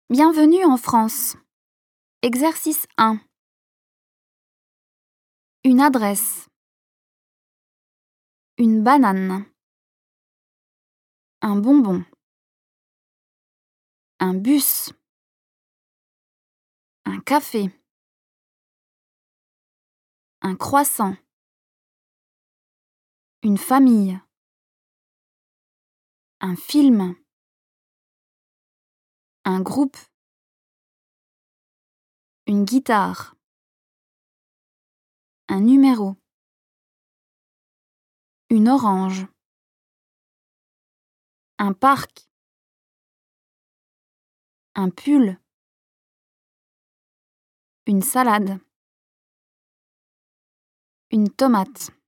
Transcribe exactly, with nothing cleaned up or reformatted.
Bienvenue en France. Exercice un. Une adresse. Une banane. Un bonbon. Un bus. Un café. Un croissant. Une famille. Un film. Un groupe. Une guitare. Un numéro. Une orange. Un parc. Un pull. Une salade. Une tomate.